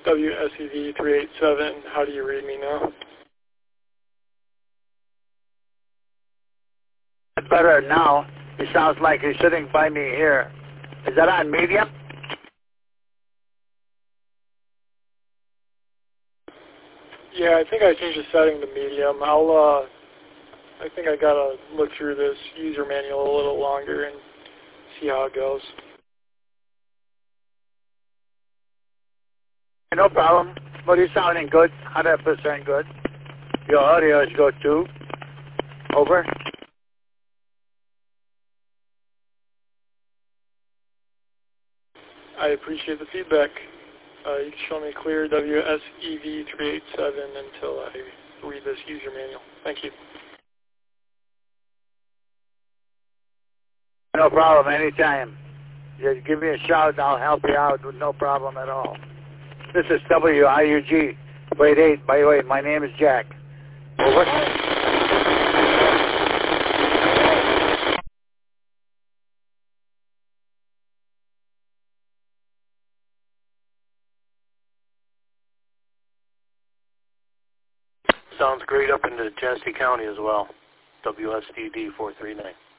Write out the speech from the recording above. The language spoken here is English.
WSEV 387, how do you read me now? Better now. He sounds like he's sitting by me here. Is that on medium? Yeah, I think I changed the setting to medium. I think I gotta look through this user manual a little longer and see how it goes. No problem. But he's sounding good. 100% good. Your audio is good too. Over. I appreciate the feedback. You can show me clear WSEV 387 until I read this user manual. Thank you. No problem. Anytime. Just give me a shout and I'll help you out with no problem at all. This is WIUG. Grade 8. By the way, my name is Jack. Over. Sounds great up into Genesee County as well. WSDD 439.